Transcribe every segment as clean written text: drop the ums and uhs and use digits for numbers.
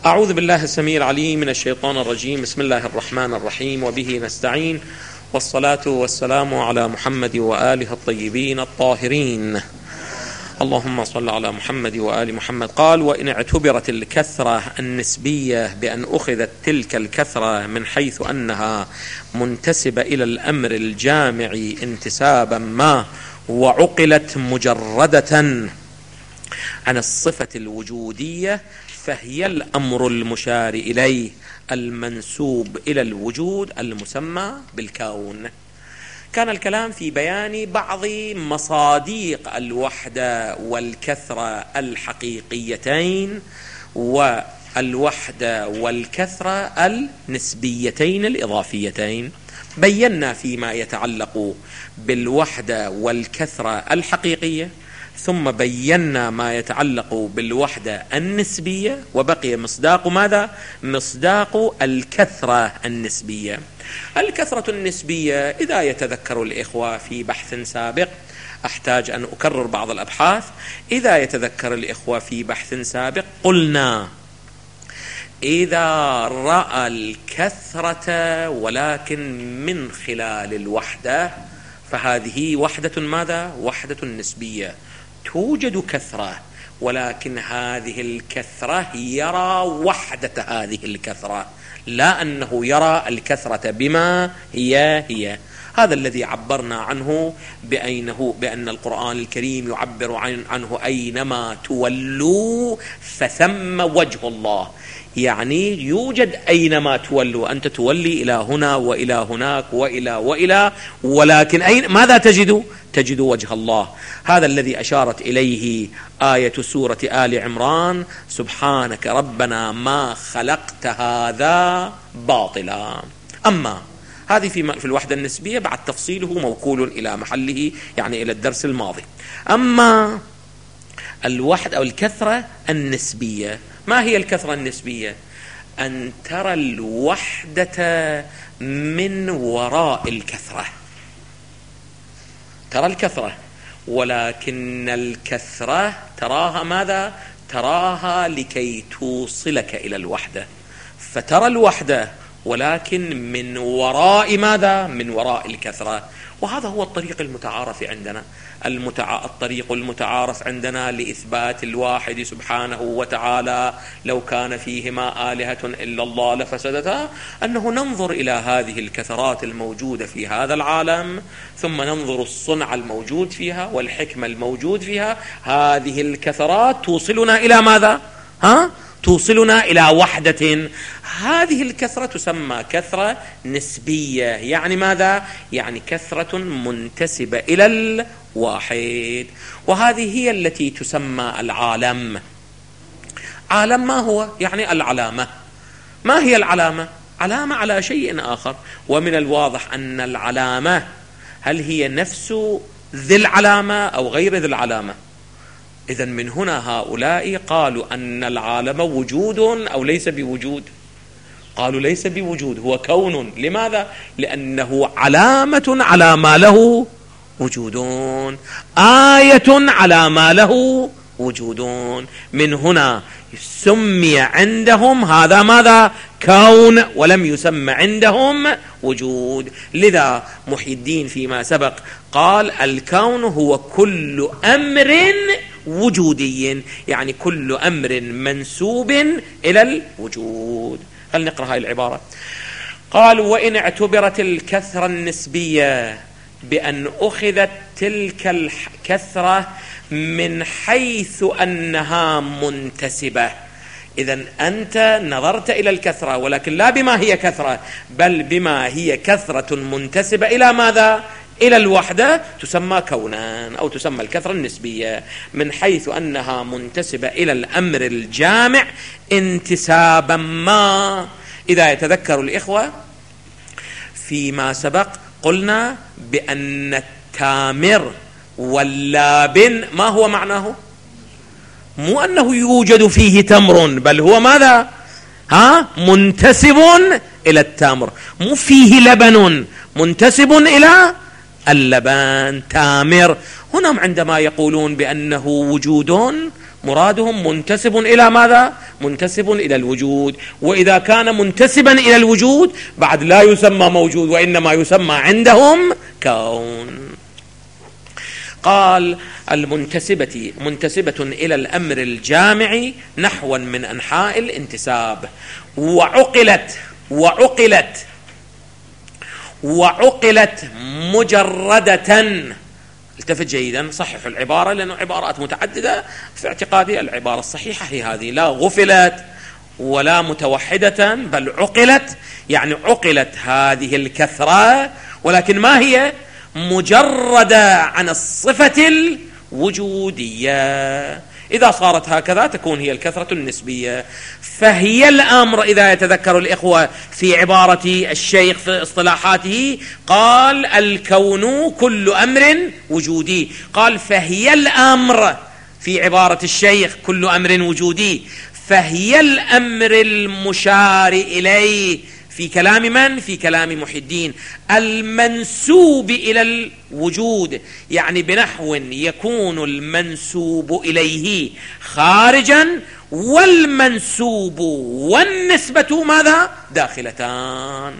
أعوذ بالله السميع العليم من الشيطان الرجيم. بسم الله الرحمن الرحيم، وبه نستعين، والصلاة والسلام على محمد وآله الطيبين الطاهرين. اللهم صل على محمد وآل محمد. قال: وإن اعتبرت الكثرة النسبية بأن أخذت تلك الكثرة من حيث أنها منتسبة إلى الأمر الجامع انتسابا ما، وعقلت مجردة عن الصفة الوجودية، فهي الأمر المشار إليه المنسوب إلى الوجود المسمى بالكون. كان الكلام في بيان بعض مصاديق الوحدة والكثرة الحقيقيتين، والوحدة والكثرة النسبيتين الإضافيتين. بينا فيما يتعلق بالوحدة والكثرة الحقيقية، ثم بينا ما يتعلق بالوحدة النسبية، وبقي مصداق ماذا؟ مصداق الكثرة النسبية. الكثرة النسبية إذا يتذكر الإخوة في بحث سابق، أحتاج أن أكرر بعض الأبحاث. إذا يتذكر الإخوة في بحث سابق قلنا إذا رأى الكثرة ولكن من خلال الوحدة، فهذه وحدة ماذا؟ وحدة نسبية. توجد كثرة، ولكن هذه الكثرة يرى وحدة هذه الكثرة، لا أنه يرى الكثرة بما هي. هذا الذي عبرنا عنه بأن القرآن الكريم يعبر عنه أينما تولوا فثم وجه الله. يعني يوجد أينما تولوا، أنت تولي إلى هنا وإلى هناك وإلى، ولكن ماذا تجد؟ تجد وجه الله. هذا الذي أشارت إليه آية سورة آل عمران: سبحانك ربنا ما خلقت هذا باطلا. أما هذه في الوحدة النسبية، بعد تفصيله موكول إلى محله، يعني إلى الدرس الماضي. أما الوحدة أو الكثرة النسبية، ما هي الكثرة النسبية؟ أن ترى الوحدة من وراء الكثرة. ترى الكثرة، ولكن الكثرة تراها ماذا؟ تراها لكي توصلك إلى الوحدة. فترى الوحدة ولكن من وراء ماذا؟ من وراء الكثرة. وهذا هو الطريق المتعارف عندنا، الطريق المتعارف عندنا لإثبات الواحد سبحانه وتعالى. لو كان فيهما آلهة إلا الله لفسدتا، أنه ننظر إلى هذه الكثرات الموجودة في هذا العالم، ثم ننظر الصنع الموجود فيها والحكمة الموجود فيها. هذه الكثرات توصلنا إلى ماذا؟ توصلنا إلى وحدة. هذه الكثرة تسمى كثرة نسبية. يعني ماذا؟ يعني كثرة منتسبة إلى الواحد. وهذه هي التي تسمى العالم. عالم ما هو؟ يعني العلامة. ما هي العلامة؟ علامة على شيء آخر. ومن الواضح أن العلامة، هل هي نفس ذي العلامة أو غير ذي العلامة؟ إذن من هنا هؤلاء قالوا أن العالم وجود أو ليس بوجود. قالوا ليس بوجود، هو كون. لماذا؟ لأنه علامة على ما له وجود، آية على ما له وجود. من هنا سمي عندهم هذا ماذا؟ كون، ولم يسمى عندهم وجود. لذا محي الدين فيما سبق قال: الكون هو كل أمر وجودي، يعني كل أمر منسوب إلى الوجود. هل نقرأ هذه العبارة؟ قال: وإن اعتبرت الكثرة النسبية بأن أخذت تلك الكثرة من حيث أنها منتسبة. إذن أنت نظرت إلى الكثرة، ولكن لا بما هي كثرة، بل بما هي كثرة منتسبة إلى ماذا؟ إلى الوحدة، تسمى كونان، أو تسمى الكثرة النسبية، من حيث أنها منتسبة إلى الأمر الجامع انتسابا ما. إذا يتذكر الإخوة فيما سبق قلنا بأن التامر واللابن ما هو معناه؟ مو أنه يوجد فيه تمر، بل هو ماذا؟ منتسب إلى التمر. مو فيه لبن، منتسب إلى اللبن، تامر. هنا عندما يقولون بأنه وجود، مرادهم منتسب إلى ماذا؟ منتسب إلى الوجود. وإذا كان منتسبا إلى الوجود بعد لا يسمى موجود، وإنما يسمى عندهم كون. قال منتسبة إلى الأمر الجامع نحوا من أنحاء الانتساب، وعقلت مجردة. التفت جيدا، صححوا العبارة لأنه عبارات متعددة. في اعتقادي العبارة الصحيحة هي هذه، لا غفلت ولا متوحدة، بل عقلت، يعني عقلت هذه الكثرة، ولكن ما هي؟ مجردة عن الصفة الوجودية. إذا صارت هكذا تكون هي الكثرة النسبية. فهي الأمر، إذا يتذكر الإخوة في عبارة الشيخ في اصطلاحاته قال الكون كل أمر وجودي، قال فهي الأمر في عبارة الشيخ كل أمر وجودي، فهي الأمر المشار إليه في كلام من؟ في كلام محي الدين، المنسوب إلى الوجود، يعني بنحو يكون المنسوب إليه خارجا والمنسوب والنسبة ماذا؟ داخلتان.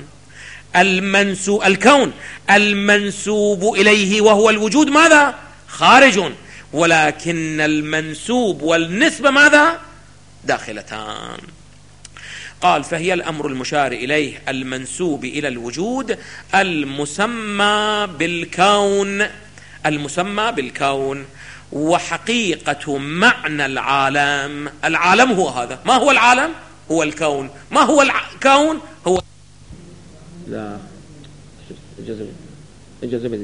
الكون المنسوب إليه وهو الوجود ماذا؟ خارج، ولكن المنسوب والنسبة ماذا؟ داخلتان. قال فهي الأمر المشار إليه المنسوب إلى الوجود المسمى بالكون، وحقيقة معنى العالم. العالم هو هذا. ما هو العالم؟ هو الكون. ما هو الكون؟ هو لا الجزم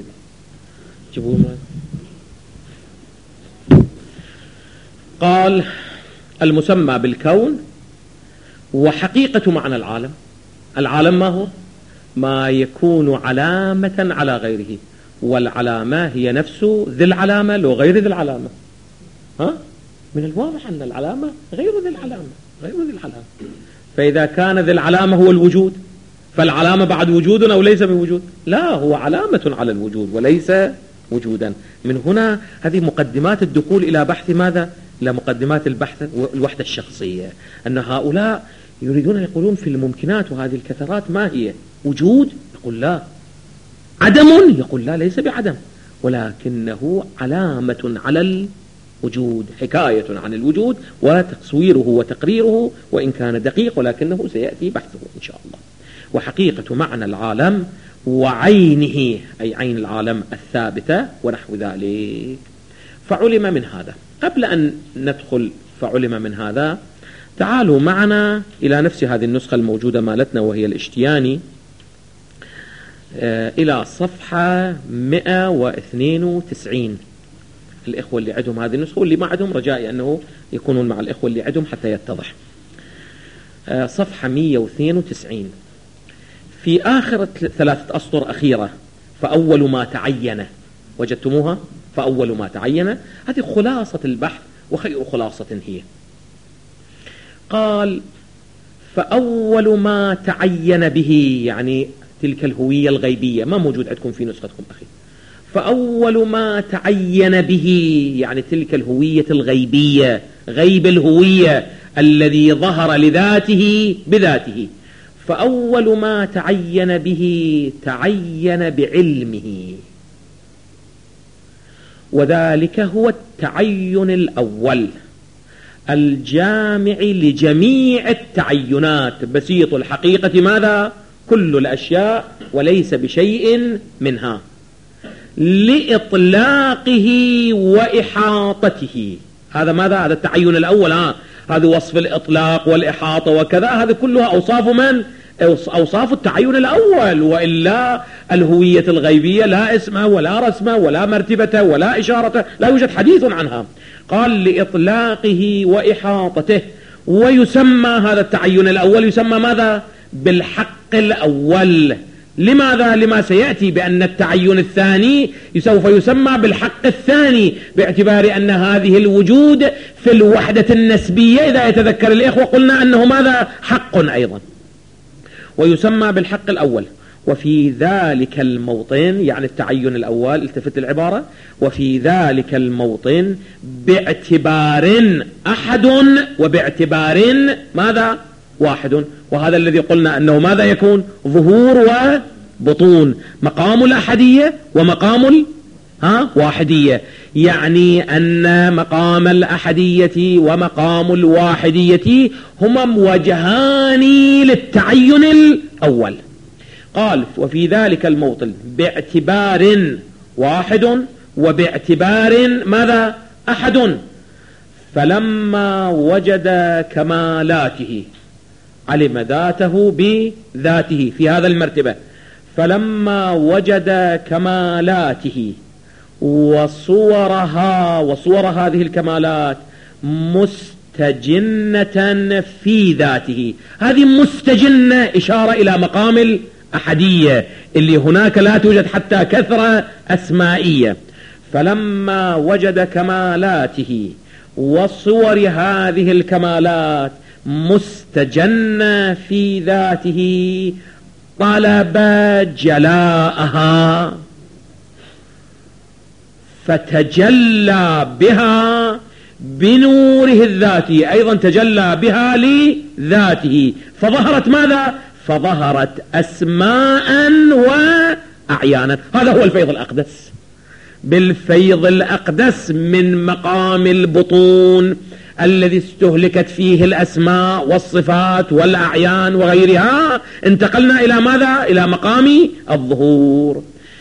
قال المسمى بالكون وحقيقة معنى العالم. العالم ما هو؟ ما يكون علامة على غيره، والعلامة هي نفس ذي العلامة لو غير ذي العلامة. من الواضح أن العلامة غير ذي العلامة. فإذا كان ذي العلامة هو الوجود، فالعلامة بعد وجود أو ليس بوجود؟ لا، هو علامة على الوجود وليس وجودا. من هنا هذه مقدمات الدخول إلى بحث ماذا؟ إلى مقدمات البحث الوحدة الشخصية. أن هؤلاء يريدون يقولون في الممكنات وهذه الكثرات ما هي؟ وجود؟ يقول لا. عدم؟ يقول لا، ليس بعدم، ولكنه علامة على الوجود، حكاية عن الوجود وتصويره وتقريره، وإن كان دقيق ولكنه سيأتي بحثه إن شاء الله. وحقيقة معنى العالم وعينه، أي عين العالم الثابتة ونحو ذلك. فعلم من هذا. قبل أن ندخل فعلم من هذا، تعالوا معنا إلى نفس هذه النسخة الموجودة مالتنا وهي الاشتياني، إلى صفحة 192. الإخوة اللي عندهم هذه النسخة واللي ما عندهم رجائي أنه يكونون مع الإخوة اللي عندهم حتى يتضح. صفحة 192 في آخر 3 أسطر أخيرة، فأول ما تعين. وجدتموها؟ فأول ما تعين، هذه خلاصة البحث وخير خلاصة هي. قال فأول ما تعين به، يعني تلك الهوية الغيبية، ما موجود عندكم في نسختكم أخي. فأول ما تعين به يعني تلك الهوية الغيبية، غيب الهوية الذي ظهر لذاته بذاته. فأول ما تعين به تعين بعلمه، وذلك هو التعين الأول الجامع لجميع التعينات، بسيط الحقيقة ماذا؟ كل الأشياء وليس بشيء منها، لإطلاقه وإحاطته. هذا ماذا؟ هذا التعين الأول. هذا وصف الإطلاق والإحاطة وكذا، هذه كلها أوصاف من؟ أوصاف التعين الأول. وإلا الهوية الغيبية لا اسم ولا رسم ولا مرتبة ولا إشارة، لا يوجد حديث عنها. قال لإطلاقه وإحاطته. ويسمى هذا التعين الأول يسمى ماذا؟ بالحق الأول. لماذا؟ لما سيأتي بأن التعين الثاني سوف يسمى بالحق الثاني، باعتبار أن هذه الوجود في الوحدة النسبية إذا يتذكر الإخوة قلنا أنه ماذا؟ حق أيضا، ويسمى بالحق الأول. وفي ذلك الموطن يعني التعين الأول، التفت العبارة، وفي ذلك الموطن باعتبار أحد وباعتبار ماذا؟ واحد. وهذا الذي قلنا أنه ماذا يكون؟ ظهور وبطون، مقام الأحدية ومقام واحدية. يعني أن مقام الأحدية ومقام الواحدية هما وجهان للتعين الأول. قال وفي ذلك الموطن باعتبار واحد وباعتبار ماذا؟ أحد. فلما وجد كمالاته علم ذاته بذاته في هذا المرتبة. فلما وجد كمالاته وصور هذه الكمالات مستجنة في ذاته. هذه مستجنة إشارة إلى مقام الأحدية اللي هناك لا توجد حتى كثرة أسمائية. فلما وجد كمالاته وصور هذه الكمالات مستجنة في ذاته طلب جلاءها فتجلى بها بنوره الذاتي، أيضا تجلى بها لذاته. فظهرت ماذا؟ فظهرت أسماء وأعيانا. هذا هو الفيض الأقدس. بالفيض الأقدس من مقام البطون الذي استهلكت فيه الأسماء والصفات والأعيان وغيرها، انتقلنا إلى ماذا؟ إلى مقام الظهور،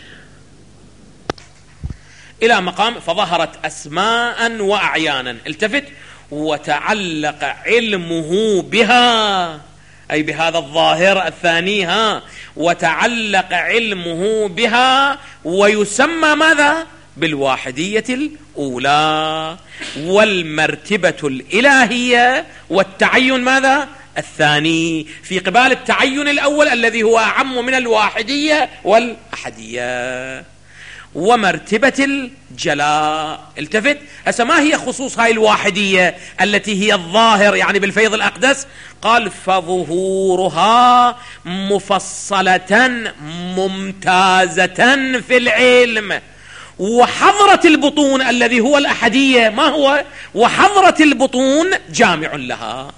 إلى مقام فظهرت أسماء وأعيانا. التفت: وتعلق علمه بها، أي بهذا الظاهر الثاني، وتعلق علمه بها، ويسمى ماذا؟ بالواحدية الأولى والمرتبة الإلهية والتعين ماذا؟ الثاني، في قبال التعين الأول الذي هو أعم من الواحدية والأحدية ومرتبة الجلاء. التفت: هسه ما هي خصوص هاي الواحدية التي هي الظاهر يعني بالفيض الأقدس؟ قال: فظهورها مفصلة ممتازة في العلم، وحضرة البطون الذي هو الأحدية ما هو؟ وحضرة البطون جامع لها.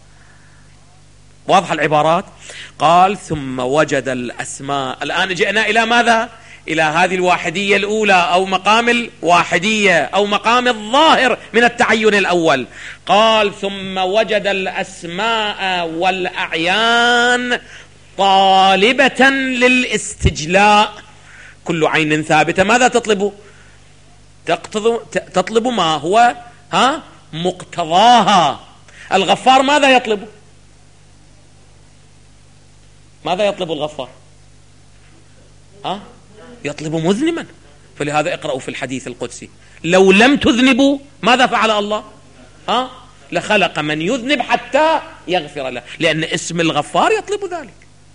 واضح العبارات؟ قال: ثم وجد الأسماء. الآن جئنا إلى ماذا؟ إلى هذه الواحدية الأولى أو مقام الواحدية أو مقام الظاهر من التعين الأول. قال: ثم وجد الأسماء والأعيان طالبة للاستجلاء. كل عين ثابتة ماذا تطلب؟ تطلب ما هو مقتضاها. الغفار ماذا يطلب؟ ماذا يطلب الغفار؟ يطلب مذنبا. فلهذا اقرأوا في الحديث القدسي: لو لم تذنبوا ماذا فعل الله؟ لخلق من يذنب حتى يغفر له، لأن اسم الغفار يطلب ذلك.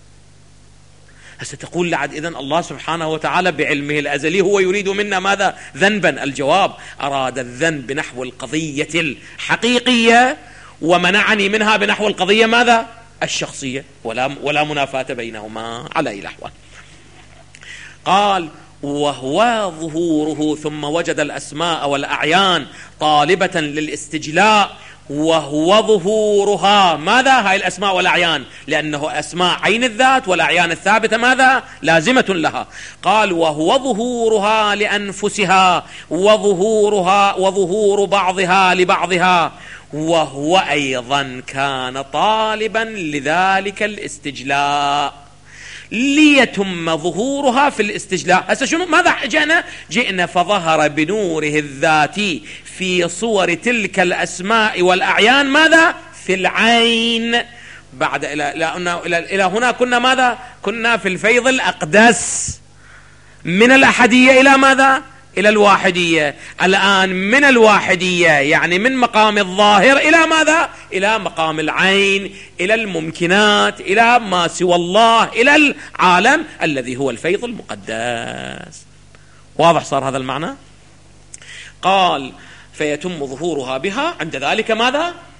ستقول لعد إذن الله سبحانه وتعالى بعلمه الأزلي هو يريد منا ماذا؟ ذنبا. الجواب: أراد الذنب نحو القضية الحقيقية ومنعني منها بنحو القضية ماذا؟ الشخصية، ولا منافاة بينهما على أي الأحوال. قال: وهو ظهوره. ثم وجد الأسماء والأعيان طالبة للاستجلاء، وهو ظهورها. ماذا هاي الأسماء والأعيان؟ لأنه أسماء عين الذات والأعيان الثابتة ماذا؟ لازمة لها. قال: وهو ظهورها لأنفسها، وظهورها وظهور بعضها لبعضها، وهو أيضا كان طالبا لذلك الاستجلاء ليتم ظهورها في الاستجلاء. هسه شنو ماذا جئنا فظهر بنوره الذاتي في صور تلك الأسماء والأعيان ماذا؟ في العين. بعد إلى هنا كنا ماذا؟ كنا في الفيض الأقدس من الأحدية إلى ماذا؟ إلى الواحدية. الآن من الواحدية يعني من مقام الظاهر إلى ماذا؟ إلى مقام العين، إلى الممكنات، إلى ما سوى الله، إلى العالم الذي هو الفيض المقدس. واضح صار هذا المعنى؟ قال: فيتم ظهورها بها. عند ذلك ماذا؟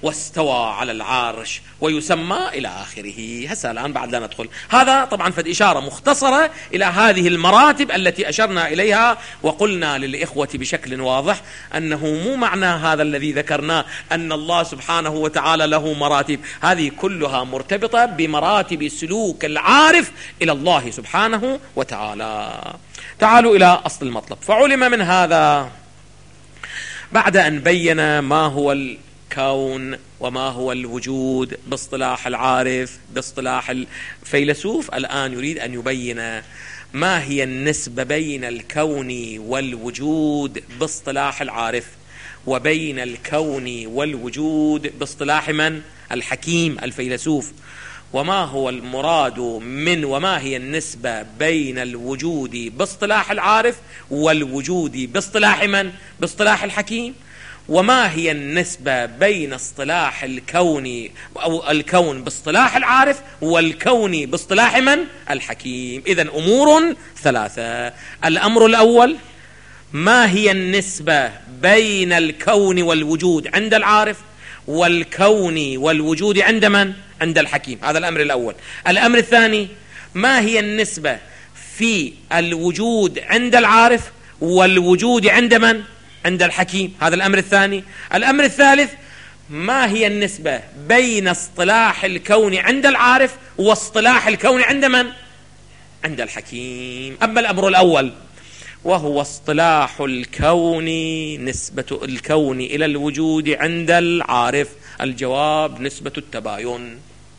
واستوى على العرش ويسمى إلى آخره. هسه الآن بعد لا ندخل، هذا طبعا فد إشارة مختصرة إلى هذه المراتب التي أشرنا إليها، وقلنا للإخوة بشكل واضح أنه مو معنى هذا الذي ذكرناه أن الله سبحانه وتعالى له مراتب، هذه كلها مرتبطة بمراتب سلوك العارف إلى الله سبحانه وتعالى. تعالوا إلى أصل المطلب. فعلم من هذا بعد أن بين ما هو الكون وما هو الوجود باصطلاح العارف باصطلاح الفيلسوف، الآن يريد أن يبين ما هي النسبة بين الكون والوجود باصطلاح العارف وبين الكون والوجود باصطلاح من؟ الحكيم الفيلسوف. وما هو المراد من وما هي النسبة بين الوجود باصطلاح العارف والوجود باصطلاح من؟ باصطلاح الحكيم. وما هي النسبة بين اصطلاح الكون أو الكون باصطلاح العارف والكون باصطلاح من؟ الحكيم. إذن أمور ثلاثة. الأمر الأول، ما هي النسبة بين الكون والوجود عند العارف والكون والوجود عند من؟ عند الحكيم. هذا الأمر الأول. الأمر الثاني، ما هي النسبة في الوجود عند العارف والوجود عند من؟ عند الحكيم. هذا الأمر الثاني. الأمر الثالث، ما هي النسبة بين اصطلاح الكون عند العارف واصطلاح الكون عند من؟ عند الحكيم. أما الأمر الأول وهو اصطلاح الكون، نسبة الكون إلى الوجود عند العارف، الجواب نسبة التباين،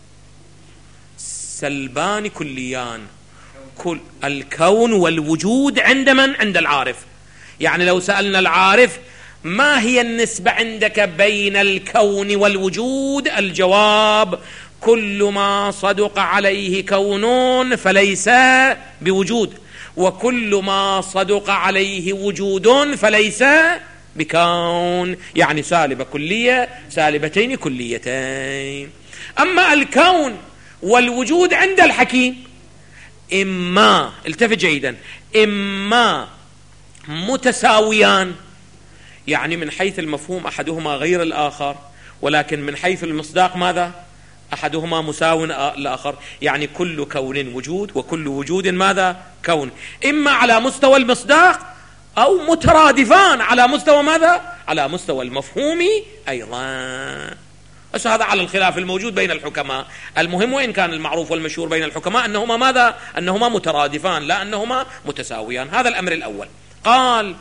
سلبان كليان، كل الكون والوجود عند من؟ عند العارف. يعني لو سألنا العارف ما هي النسبة عندك بين الكون والوجود، الجواب كل ما صدق عليه كون فليس بوجود، وكل ما صدق عليه وجود فليس بكون، يعني سالبة كلية سالبتين كليتين. أما الكون والوجود عند الحكيم إما، التفت جيدا، إما متساويان، يعني من حيث المفهوم أحدهما غير الآخر، ولكن من حيث المصداق ماذا؟ أحدهما مساو الآخر، يعني كل كون وجود وكل وجود ماذا؟ كون. إما على مستوى المصداق أو مترادفان على مستوى ماذا؟ على مستوى المفهوم أيضا. بس هذا على الخلاف الموجود بين الحكماء. المهم وإن كان المعروف والمشهور بين الحكماء أنهما ماذا؟ أنهما مترادفان لا أنهما متساويان. هذا الأمر الأول. قال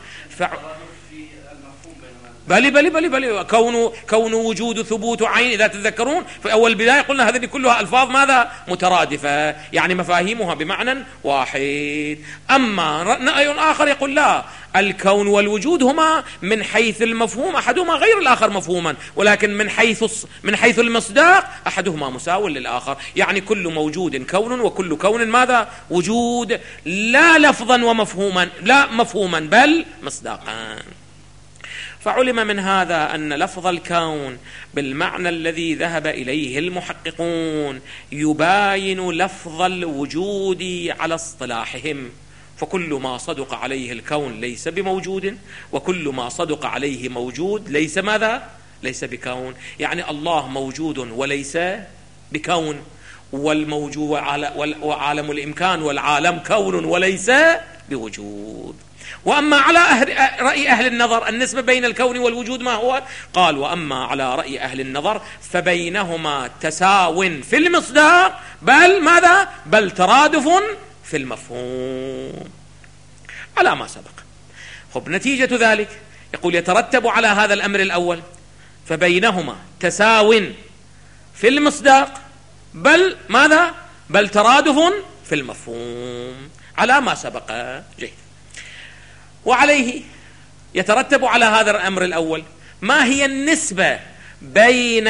بل كون وجود ثبوت عين. إذا تتذكرون في أول بداية قلنا هذه كلها ألفاظ ماذا؟ مترادفة، يعني مفاهيمها بمعنى واحد. أما رأي آخر يقول لا، الكون والوجود هما من حيث المفهوم أحدهما غير الآخر مفهوما، ولكن من حيث المصداق أحدهما مساو للآخر، يعني كل موجود كون وكل كون ماذا؟ وجود، لا لفظا ومفهوما، لا مفهوما بل مصداقا. فعلم من هذا أن لفظ الكون بالمعنى الذي ذهب إليه المحققون يباين لفظ الوجود على اصطلاحهم، فكل ما صدق عليه الكون ليس بموجود، وكل ما صدق عليه موجود ليس ماذا؟ ليس بكون. يعني الله موجود وليس بكون، والموجود وعالم الإمكان والعالم كون وليس بوجود. وأما على رأي أهل النظر النسبة بين الكون والوجود ما هو؟ قال وأما على رأي أهل النظر فبينهما تساو في المصداق، بل ماذا؟ بل ترادف في المفهوم على ما سبق. خب، نتيجة ذلك يقول يترتب على هذا الأمر الأول فبينهما تساو في المصداق، بل ماذا؟ بل ترادف في المفهوم على ما سبق. جيد. وعليه يترتب على هذا الأمر الأول ما هي النسبة بين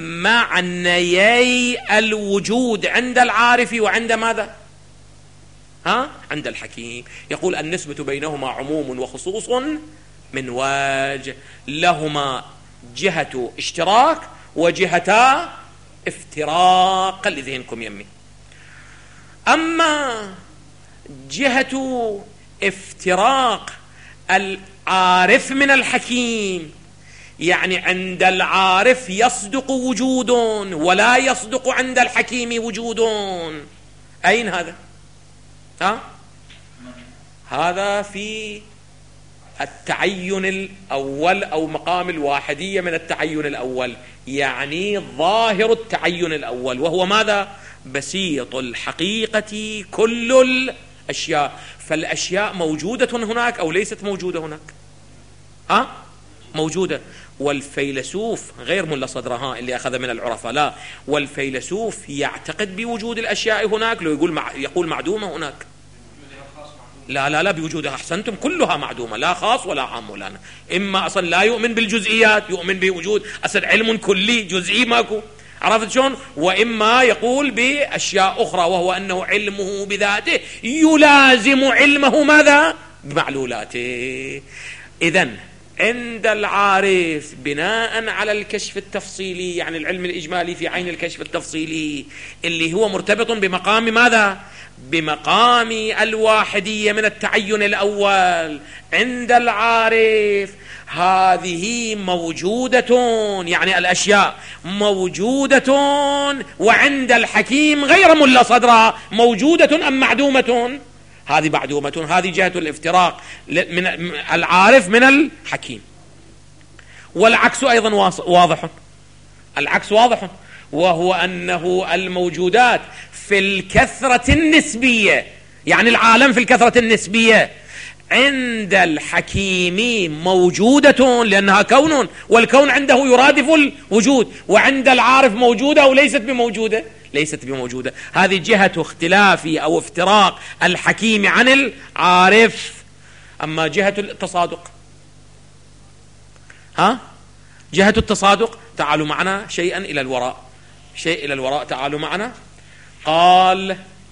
معنيي الوجود عند العارف وعند ماذا؟ عند الحكيم. يقول النسبة بينهما عموم وخصوص من وجه، لهما جهة اشتراك وجهتا افتراق، خلي ذهنكم يمي. أما جهة افتراق العارف من الحكيم يعني عند العارف يصدق وجود ولا يصدق عند الحكيم وجود. أين هذا؟ هذا في التعين الأول أو مقام الواحدية من التعين الأول، يعني ظاهر التعين الأول، وهو ماذا؟ بسيط الحقيقة كل الأشياء. فالأشياء موجودة هناك أو ليست موجودة هناك؟ موجودة. والفيلسوف غير ملا صدرها اللي أخذ من العرفاء، لا، والفيلسوف يعتقد بوجود الأشياء هناك، لو يقول معدومة هناك. لا بوجودها. أحسنتم، كلها معدومة، لا خاص ولا عام ولا أنا. إما أصلا لا يؤمن بالجزئيات، يؤمن بوجود أصلا علم كلي، جزئي ماكو، عرفت شلون؟ وإما يقول بأشياء أخرى، وهو أنه علمه بذاته يلازم علمه ماذا؟ بمعلولاته. إذن عند العارف بناء على الكشف التفصيلي، يعني العلم الإجمالي في عين الكشف التفصيلي اللي هو مرتبط بمقام ماذا؟ بمقام الواحدية من التعين الأول. عند العارف هذه موجودة، يعني الأشياء موجودة، وعند الحكيم غير ملا صدرها موجودة أم معدومة؟ هذه معدومة. هذه جهة الافتراق من العارف من الحكيم. والعكس أيضا واضح، العكس واضح، وهو أنه الموجودات في الكثرة النسبية، يعني العالم في الكثرة النسبية، عند الحكيم موجودة لأنها كون، والكون عنده يرادف الوجود، وعند العارف موجودة أو ليست بموجودة؟ ليست بموجودة. هذه جهة اختلاف أو افتراق الحكيم عن العارف. أما جهة التصادق، جهة التصادق، تعالوا معنا شيئا إلى الوراء، شيء إلى الوراء، تعالوا معنا. قال: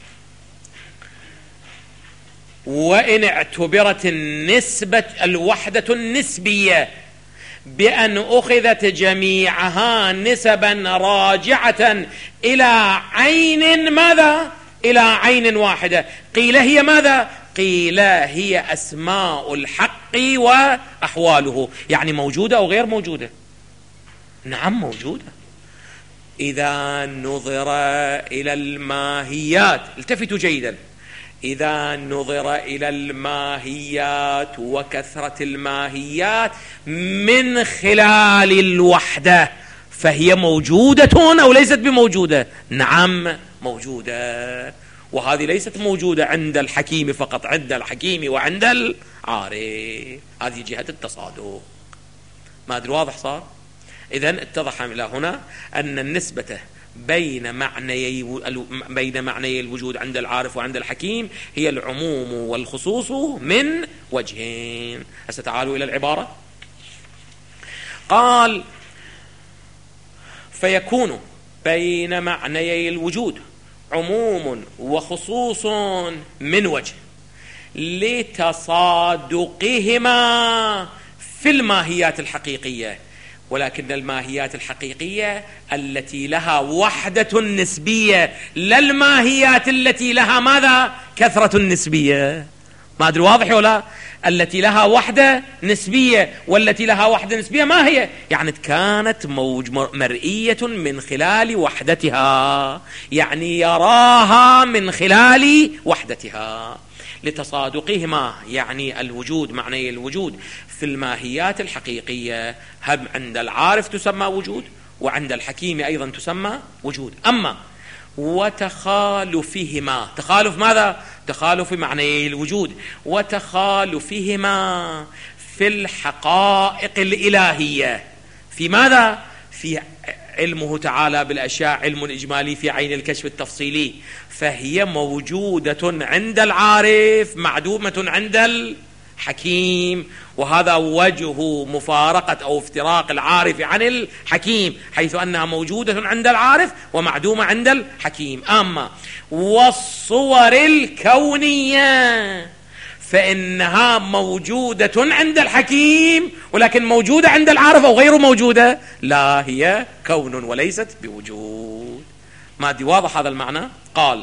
وإن اعتبرت النسبة الوحدة النسبية بأن أخذت جميعها نسبا راجعة إلى عين ماذا؟ إلى عين واحدة. قيل هي ماذا؟ قيل هي أسماء الحق وأحواله. يعني موجودة أو غير موجودة؟ نعم موجودة. إذا نظر إلى الماهيات، التفتوا جيدا، إذا نظر إلى الماهيات وكثرة الماهيات من خلال الوحدة، فهي موجودة أو ليست بموجودة؟ نعم موجودة. وهذه ليست موجودة عند الحكيم فقط، عند الحكيم وعند العارف. هذه جهة التصادق. ما أدري واضح صار؟ إذن اتضح إلى هنا أن النسبة بين معنيي الوجود عند العارف وعند الحكيم هي العموم والخصوص من وجهين. هسه تعالوا إلى العبارة. قال: فيكون بين معنيي الوجود عموم وخصوص من وجه لتصادقهما في الماهيات الحقيقية، ولكن الماهيات الحقيقية التي لها وحدة نسبية، لا الماهيات التي لها ماذا؟ كثرة نسبية. ما أدري واضح ولا؟ التي لها وحدة نسبية، والتي لها وحدة نسبية ما هي؟ يعني كانت مرئية من خلال وحدتها، يعني يراها من خلال وحدتها. لتصادقهما يعني الوجود، معنى الوجود في الماهيات الحقيقية، هم عند العارف تسمى وجود، وعند الحكيم أيضا تسمى وجود. أما وتخالفهما، تخالف ماذا؟ تخالف معنى الوجود، وتخالفهما في الحقائق الإلهية. في ماذا؟ في علمه تعالى بالأشياء، علم إجمالي في عين الكشف التفصيلي، فهي موجودة عند العارف، معدومة عند الحكيم. وهذا وجه مفارقة أو افتراق العارف عن الحكيم، حيث أنها موجودة عند العارف ومعدومة عند الحكيم. أما والصور الكونية فإنها موجودة عند الحكيم، ولكن موجودة عند العارف أو غير موجودة؟ لا، هي كون وليست بوجود. ما دي واضح هذا المعنى؟ قال: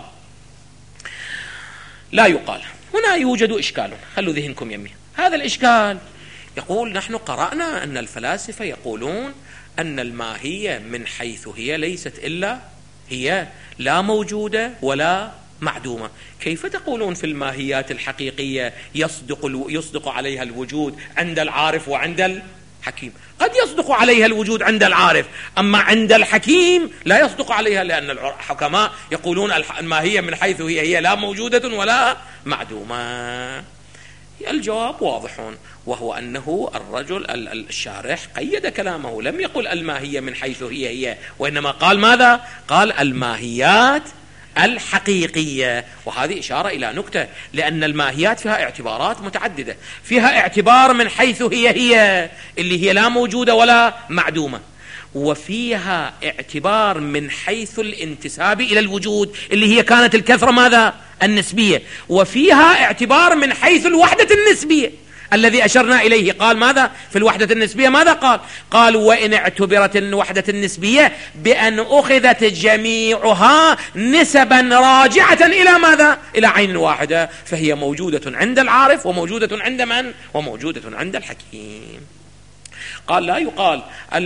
لا يقال. هنا يوجد إشكال، خلوا ذهنكم يمي. هذا الإشكال يقول نحن قرأنا أن الفلاسفة يقولون أن الماهية من حيث هي ليست إلا هي، لا موجودة ولا معدومة. كيف تقولون في الماهيات الحقيقية يصدق عليها الوجود عند العارف وعند الحكيم؟ قد يصدق عليها الوجود عند العارف، أما عند الحكيم لا يصدق عليها، لأن الحكماء يقولون الماهية من حيث هي لا موجودة ولا معدومة. الجواب واضح، وهو أنه الرجل الشارح قيد كلامه، لم يقل الماهية من حيث هي، وإنما قال ماذا؟ قال الماهيات الحقيقية. وهذه إشارة إلى نكتة، لأن الماهيات فيها اعتبارات متعددة. فيها اعتبار من حيث هي اللي هي لا موجودة ولا معدومة، وفيها اعتبار من حيث الانتساب إلى الوجود اللي هي كانت الكثرة ماذا؟ النسبية، وفيها اعتبار من حيث الوحدة النسبية الذي أشرنا إليه. قال ماذا في الوحدة النسبية؟ ماذا قال وإن اعتبرت الوحدة النسبية بأن أخذت جميعها نسبا راجعة إلى ماذا؟ إلى عين واحدة، فهي موجودة عند العارف وموجودة عند من؟ وموجودة عند الحكيم. قال لا يقال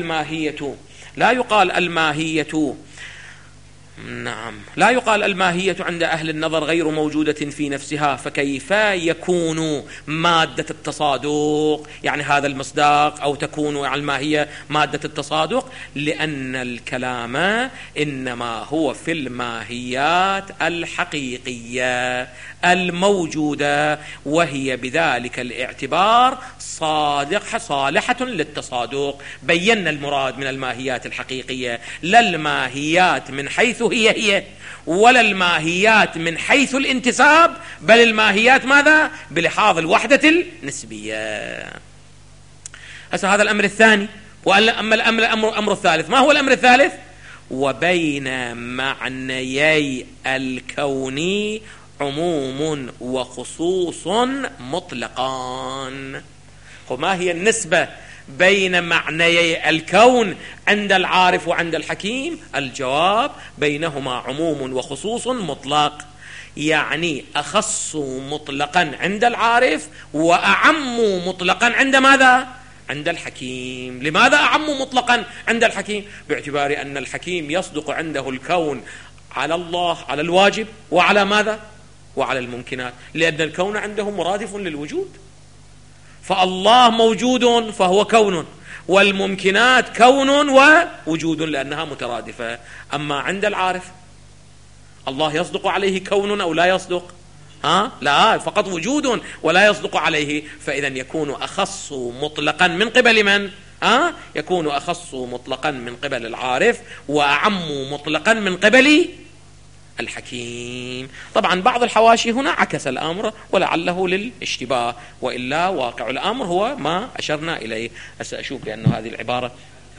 الماهية نعم، لا يقال الماهية عند أهل النظر غير موجودة في نفسها، فكيف يكون مادة التصادق، يعني هذا المصداق، أو تكون الماهية مادة التصادق؟ لأن الكلام إنما هو في الماهيات الحقيقية الموجودة، وهي بذلك الاعتبار صالحة للتصادق. بينا المراد من الماهيات الحقيقية، لا الماهيات من حيث هي ولا الماهيات من حيث الانتساب، بل الماهيات ماذا؟ بلحاظ الوحدة النسبية. هذا الأمر الثاني. وأما الأمر الثالث، ما هو الأمر الثالث؟ وبين معنيي الكون عموم وخصوص مطلقان. وما هي النسبة بين معنيي الكون عند العارف وعند الحكيم؟ الجواب بينهما عموم وخصوص مطلق، يعني أخص مطلقا عند العارف وأعم مطلقا عند ماذا؟ عند الحكيم. لماذا أعم مطلقا عند الحكيم؟ باعتبار أن الحكيم يصدق عنده الكون على الله، على الواجب، وعلى ماذا؟ وعلى الممكنات، لأن الكون عنده مرادف للوجود، فالله موجود فهو كون، والممكنات كون ووجود لأنها مترادفة. أما عند العارف الله يصدق عليه كون أو لا يصدق؟ لا، فقط وجود ولا يصدق عليه. فإذا يكون أخص مطلقا من قبل من؟ يكون أخص مطلقا من قبل العارف، وأعم مطلقا من قبل الحكيم. طبعا بعض الحواشي هنا عكس الأمر ولعله للاشتباه، وإلا واقع الأمر هو ما أشرنا إليه. أشوف بأن هذه العبارة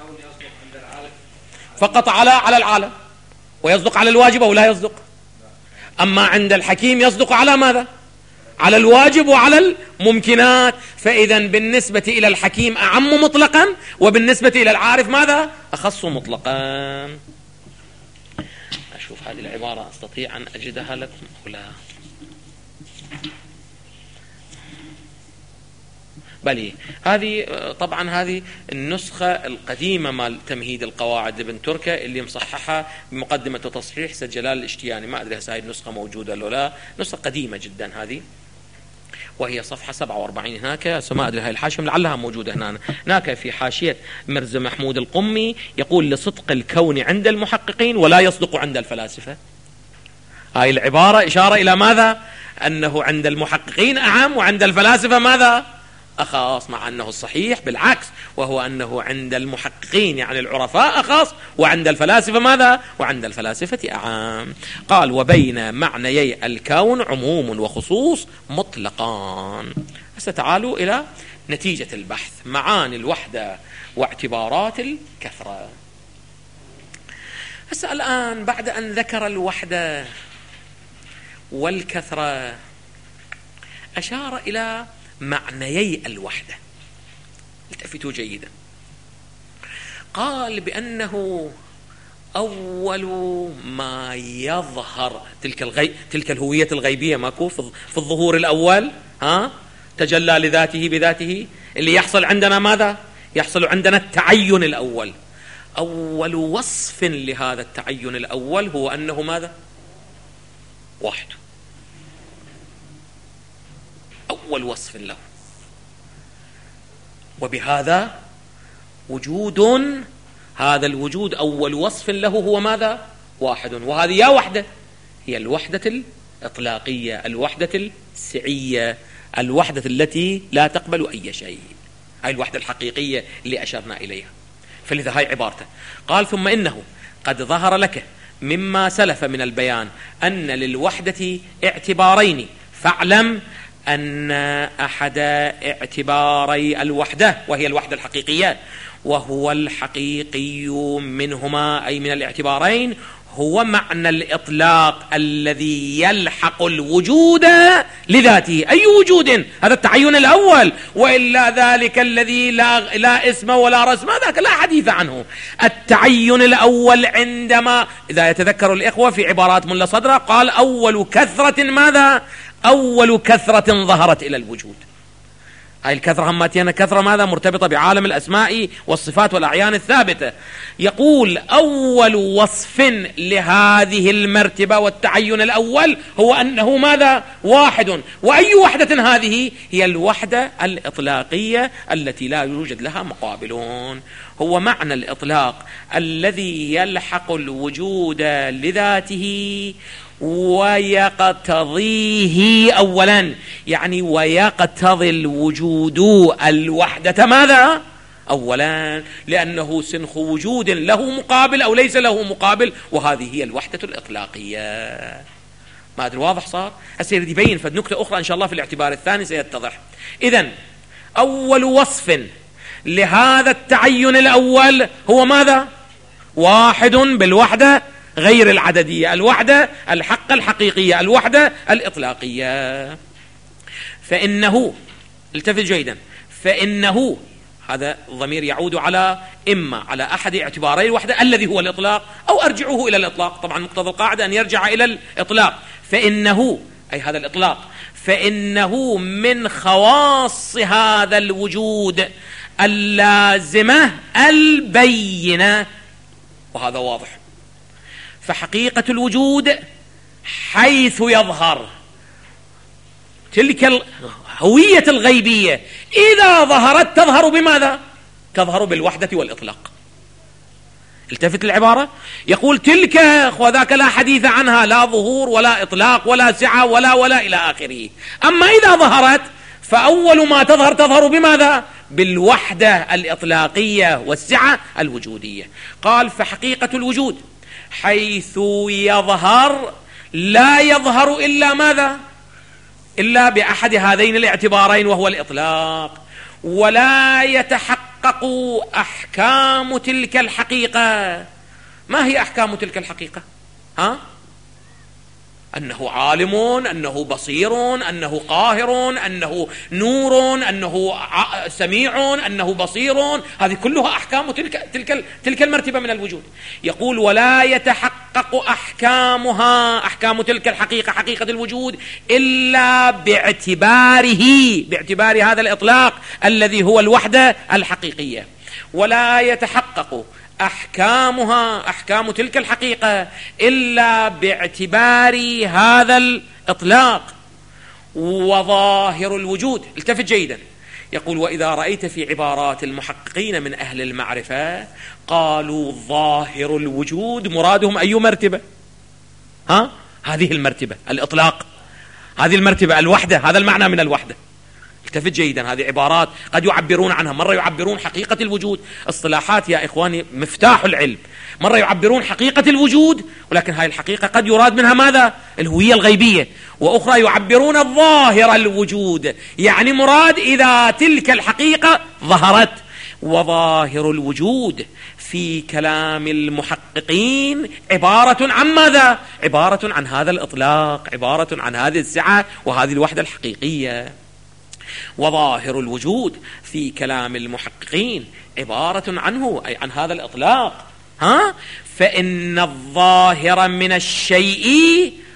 فقط على العالم، ويصدق على الواجب أو لا يصدق. أما عند الحكيم يصدق على ماذا؟ على الواجب وعلى الممكنات. فإذا بالنسبة إلى الحكيم أعم مطلقا، وبالنسبة إلى العارف ماذا؟ أخص مطلقا. أشوف هذه العبارة أستطيع أن أجدها لكم أو لا؟ بلي هذه طبعا هذه النسخة القديمة مال تمهيد القواعد لابن تركة اللي مصححها بمقدمة وتصحيح سيد جلال الاشتياني. ما أدري هذه النسخة موجودة ولا لا، نسخة قديمة جدا هذه، وهي صفحة 47 هناك. ما أدري هاي الحاشية لعلها موجودة هناك في حاشية مرزا محمود القمي، يقول لصدق الكون عند المحققين ولا يصدق عند الفلاسفة. هاي العبارة إشارة إلى ماذا؟ أنه عند المحققين أعم وعند الفلاسفة ماذا؟ أخص، مع أنه الصحيح بالعكس، وهو أنه عند المحققين يعني العرفاء أخص، وعند الفلاسفة ماذا؟ وعند الفلاسفة أعام. قال وبين معنيي الكون عموم وخصوص مطلقان. تعالوا إلى نتيجة البحث، معاني الوحدة واعتبارات الكثرة. الآن بعد أن ذكر الوحدة والكثرة أشار إلى معنيي الوحدة. التفتوا جيدا. قال بأنه أول ما يظهر تلك الهوية الغيبية ماكو في الظهور الأول، تجلى لذاته بذاته، اللي يحصل عندنا ماذا؟ يحصل عندنا التعين الأول. أول وصف لهذا التعين الأول هو أنه ماذا؟ واحد. أول وصف له. وبهذا وجود، هذا الوجود أول وصف له هو ماذا؟ واحد. وهذه يا وحدة هي الوحدة الإطلاقية، الوحدة السعية، الوحدة التي لا تقبل أي شيء، هاي الوحدة الحقيقية اللي أشرنا إليها. فلذا هاي عبارته. قال ثم إنه قد ظهر لك مما سلف من البيان أن للوحدة اعتبارين، فاعلم أن أحد اعتباري الوحدة وهي الوحدة الحقيقية، وهو الحقيقي منهما أي من الاعتبارين، هو معنى الإطلاق الذي يلحق الوجود لذاته. أي وجود؟ هذا التعين الأول، وإلا ذلك الذي لا اسم ولا رسم ذاك لا حديث عنه. التعين الأول عندما إذا يتذكر الإخوة في عبارات ملا صدرة قال أول كثرة ماذا؟ أول كثرة ظهرت إلى الوجود. هاي الكثرة هماتينا كثرة ماذا؟ مرتبطة بعالم الأسماء والصفات والأعيان الثابتة. يقول أول وصف لهذه المرتبة والتعين الأول هو أنه ماذا؟ واحد. وأي وحدة هذه؟ هي الوحدة الإطلاقية التي لا يوجد لها مقابلون. هو معنى الإطلاق الذي يلحق الوجود لذاته ويقتضيه أولا، يعني ويقتضي الوجود الوحدة ماذا؟ أولا، لأنه سنخ وجود له مقابل أو ليس له مقابل، وهذه هي الوحدة الإطلاقية. ما أدري واضح صار؟ أسير يبين فد نكتة أخرى إن شاء الله في الاعتبار الثاني سيتضح. إذن أول وصف لهذا التعين الأول هو ماذا؟ واحد بالوحدة غير العددية، الوحدة الحق الحقيقية، الوحدة الإطلاقية. فإنه، التفت جيدا، فإنه هذا الضمير يعود على إما على أحد اعتباري الوحدة الذي هو الإطلاق، أو أرجعه إلى الإطلاق. طبعا مقتضى القاعدة أن يرجع إلى الإطلاق. فإنه أي هذا الإطلاق، فإنه من خواص هذا الوجود اللازمة البينة، وهذا واضح. فحقيقة الوجود حيث يظهر تلك الهوية الغيبية إذا ظهرت تظهر بماذا؟ تظهر بالوحدة والإطلاق. التفت العبارة، يقول تلك وذاك لا حديث عنها، لا ظهور ولا إطلاق ولا سعة ولا إلى آخره. أما إذا ظهرت فأول ما تظهر بماذا؟ بالوحدة الإطلاقية والسعة الوجودية. قال فحقيقة الوجود حيث يظهر لا يظهر إلا ماذا؟ إلا بأحد هذين الاعتبارين وهو الإطلاق، ولا يتحقق أحكام تلك الحقيقة. ما هي أحكام تلك الحقيقة؟ أنه عالم، أنه بصير، أنه قاهر، أنه نور، أنه سميع، أنه بصير. هذه كلها أحكام تلك المرتبة من الوجود. يقول ولا يتحقق أحكامها، أحكام تلك الحقيقة، حقيقة الوجود، إلا باعتبار هذا الإطلاق الذي هو الوحدة الحقيقية. ولا يتحقق أحكامها، أحكام تلك الحقيقة، إلا باعتبار هذا الإطلاق. وظاهر الوجود، التفت جيدا، يقول وإذا رأيت في عبارات المحققين من أهل المعرفة قالوا ظاهر الوجود، مرادهم أي مرتبة؟ هذه المرتبة الإطلاق، هذه المرتبة الوحدة، هذا المعنى من الوحدة. التفت جيدا، هذه عبارات قد يعبرون عنها، مرة يعبرون حقيقة الوجود. اصطلاحات يا إخواني مفتاح العلم. مرة يعبرون حقيقة الوجود، ولكن هاي الحقيقة قد يراد منها ماذا؟ الهوية الغيبية. وأخرى يعبرون الظاهر الوجود، يعني مراد إذا تلك الحقيقة ظهرت. وظاهر الوجود في كلام المحققين عبارة عن ماذا؟ عبارة عن هذا الإطلاق، عبارة عن هذه السعة وهذه الوحدة الحقيقية. وظاهر الوجود في كلام المحققين عبارة عنه، أي عن هذا الإطلاق. فإن الظاهر من الشيء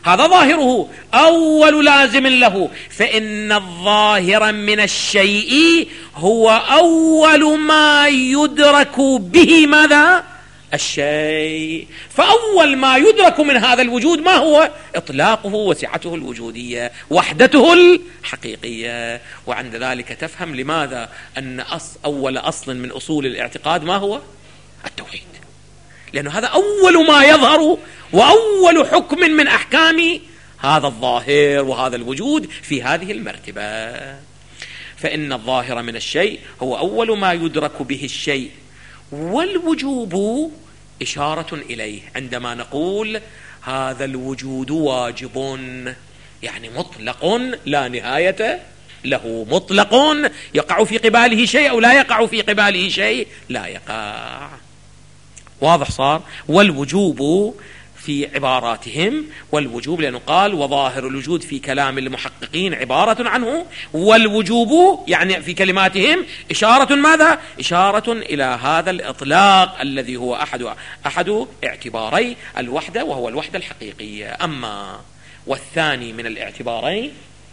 هذا ظاهره أول لازم له، فإن الظاهر من الشيء هو أول ما يدرك به ماذا؟ الشيء. فأول ما يدرك من هذا الوجود ما هو؟ إطلاقه وسعته الوجودية، وحدته الحقيقية. وعند ذلك تفهم لماذا أن أول أصل من أصول الاعتقاد ما هو؟ التوحيد، لأنه هذا أول ما يظهر وأول حكم من أحكام هذا الظاهر وهذا الوجود في هذه المرتبة. فإن الظاهر من الشيء هو أول ما يدرك به الشيء، والوجوب إشارة إليه. عندما نقول هذا الوجود واجب، يعني مطلق لا نهاية له، مطلق يقع في قباله شيء أو لا يقع في قباله شيء، لا يقع. واضح صار؟ والوجوب في عباراتهم، والوجوب لأنه قال وظاهر الوجود في كلام المحققين عبارة عنه، والوجوب يعني في كلماتهم إشارة ماذا؟ إشارة إلى هذا الإطلاق الذي هو أحد اعتباري الوحدة، وهو الوحدة الحقيقية. أما والثاني من الاعتبارين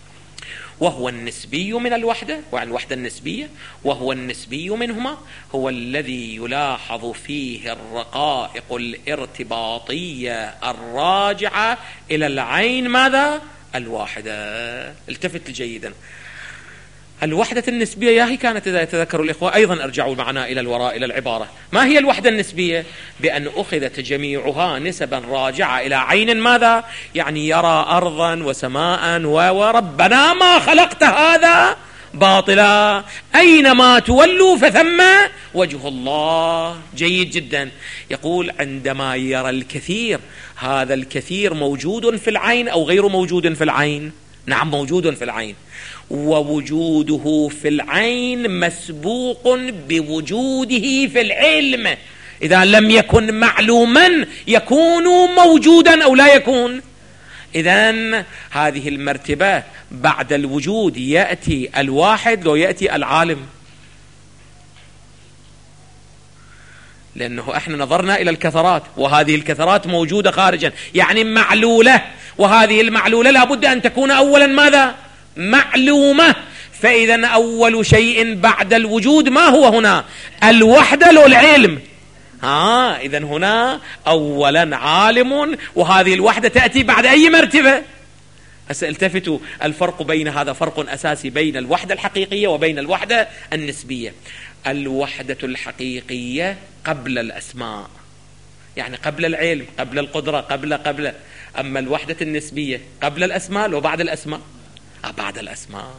وهو النسبي من الوحدة، وعن الوحدة النسبية، وهو النسبي منهما هو الذي يلاحظ فيه الرقائق الارتباطية الراجعة إلى العين ماذا؟ الواحدة. التفت جيدا، الوحدة النسبية ياهي كانت إذا يتذكر الإخوة أيضا أرجعوا معنا إلى الوراء إلى العبارة. ما هي الوحدة النسبية؟ بأن أخذت جميعها نسبا راجعة إلى عين ماذا؟ يعني يرى أرضا وسماء وربنا ما خلقت هذا باطلا، أينما تولوا فثم وجه الله. جيد جدا. يقول عندما يرى الكثير، هذا الكثير موجود في العين أو غير موجود في العين؟ نعم موجود في العين، ووجوده في العين مسبوق بوجوده في العلم. إذا لم يكن معلوما يكون موجودا أو لا يكون. إذن هذه المرتبة بعد الوجود يأتي الواحد لو يأتي العالم، لأنه احنا نظرنا إلى الكثرات، وهذه الكثرات موجودة خارجا يعني معلولة، وهذه المعلولة لابد أن تكون أولا ماذا؟ معلومة. فإذا أول شيء بعد الوجود ما هو هنا؟ الوحدة لو العلم؟ إذن هنا أولا عالم، وهذه الوحدة تأتي بعد أي مرتبة؟ التفتوا، الفرق بين هذا فرق أساسي بين الوحدة الحقيقية وبين الوحدة النسبية. الوحدة الحقيقية قبل الأسماء، يعني قبل العلم، قبل القدرة، قبل. أما الوحدة النسبية قبل الأسماء وبعد الأسماء؟ بعد الأسماء.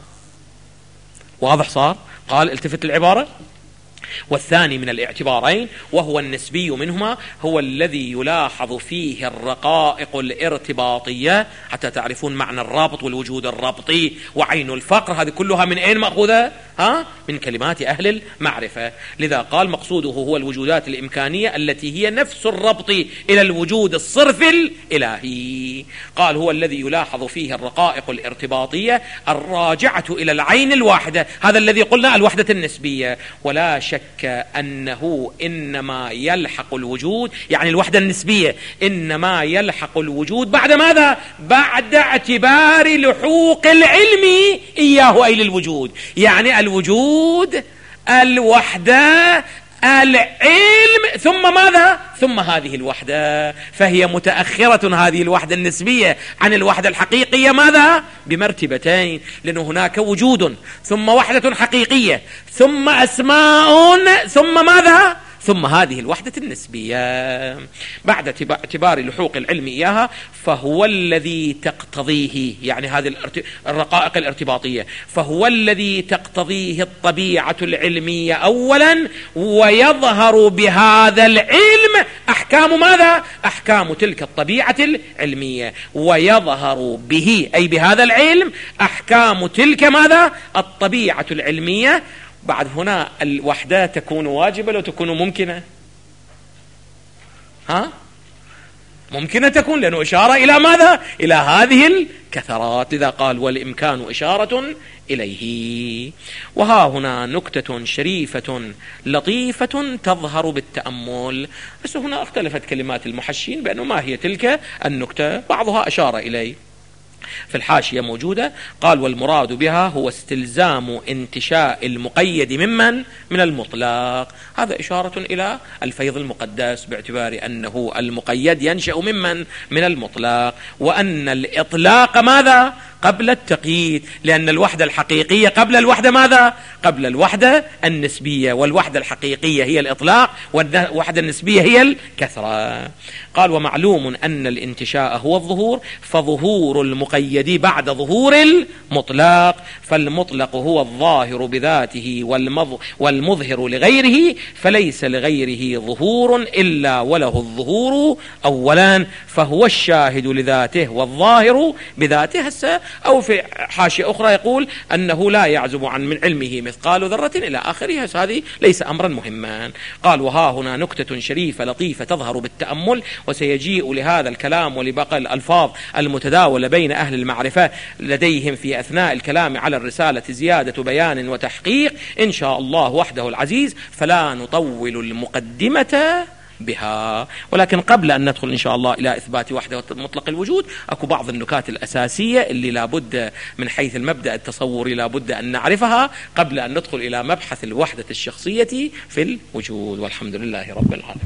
واضح صار؟ قال التفت العبارة. والثاني من الاعتبارين وهو النسبي منهما هو الذي يلاحظ فيه الرقائق الارتباطية، حتى تعرفون معنى الرابط والوجود الرابطي وعين الفقر، هذه كلها من أين مأخوذة؟ من كلمات أهل المعرفة. لذا قال مقصوده هو الوجودات الإمكانية التي هي نفس الربط إلى الوجود الصرف الإلهي. قال هو الذي يلاحظ فيه الرقائق الارتباطية الراجعة إلى العين الواحدة، هذا الذي قلنا الوحدة النسبية. ولا شك أنه إنما يلحق الوجود، يعني الوحدة النسبية إنما يلحق الوجود بعد ماذا؟ بعد اعتبار لحوق العلم إياه أي للوجود، يعني الوجود، الوحدة، العلم، ثم ماذا؟ ثم هذه الوحدة. فهي متأخرة هذه الوحدة النسبية عن الوحدة الحقيقية ماذا؟ بمرتبتين، لأنه هناك وجود ثم وحدة حقيقية ثم أسماء ثم ماذا؟ ثم هذه الوحدة النسبية بعد اعتبار لحوق العلم إياها. فهو الذي تقتضيه، يعني هذه الرقائق الارتباطية، فهو الذي تقتضيه الطبيعة العلمية أولا، ويظهر بهذا العلم أحكام ماذا؟ أحكام تلك الطبيعة العلمية، ويظهر به أي بهذا العلم أحكام تلك ماذا؟ الطبيعة العلمية. بعد هنا الوحدة تكون واجبة لو تكون ممكنة؟ ممكنة تكون، لأنه إشارة إلى ماذا؟ إلى هذه الكثرات، لذا قال والإمكان إشارة إليه. وها هنا نكتة شريفة لطيفة تظهر بالتأمل. بس هنا اختلفت كلمات المحشين بأنه ما هي تلك النكتة، بعضها أشار إليه في الحاشية موجودة. قال والمراد بها هو استلزام انتشاء المقيد من المطلق. هذا إشارة إلى الفيض المقدس، باعتبار أنه المقيد ينشأ من المطلق، وأن الإطلاق ماذا؟ قبل التقييد، لأن الوحدة الحقيقية قبل الوحدة ماذا؟ قبل الوحدة النسبية، والوحدة الحقيقية هي الإطلاق، والوحدة النسبية هي الكثرة. قال ومعلوم أن الانتشاء هو الظهور، فظهور المقيد بعد ظهور المطلق، فالمطلق هو الظاهر بذاته والمظهر لغيره، فليس لغيره ظهور إلا وله الظهور أولا، فهو الشاهد لذاته والظاهر بذاته. هسه أو في حاشية أخرى يقول أنه لا يعزب عن من علمه مثقال ذرة إلى آخره. هذه ليس أمرا مهما. قال وها هنا نكتة شريفة لطيفة تظهر بالتأمل، وسيجيء لهذا الكلام ولبقى الألفاظ المتداولة بين أهل المعرفة لديهم في أثناء الكلام على الرسالة زيادة بيان وتحقيق إن شاء الله وحده العزيز، فلا نطول المقدمة بها. ولكن قبل أن ندخل إن شاء الله إلى إثبات وحدة مطلق الوجود، أكو بعض النكات الأساسية اللي لابد من حيث المبدأ التصوري لابد أن نعرفها قبل أن ندخل إلى مبحث الوحدة الشخصية في الوجود. والحمد لله رب العالمين.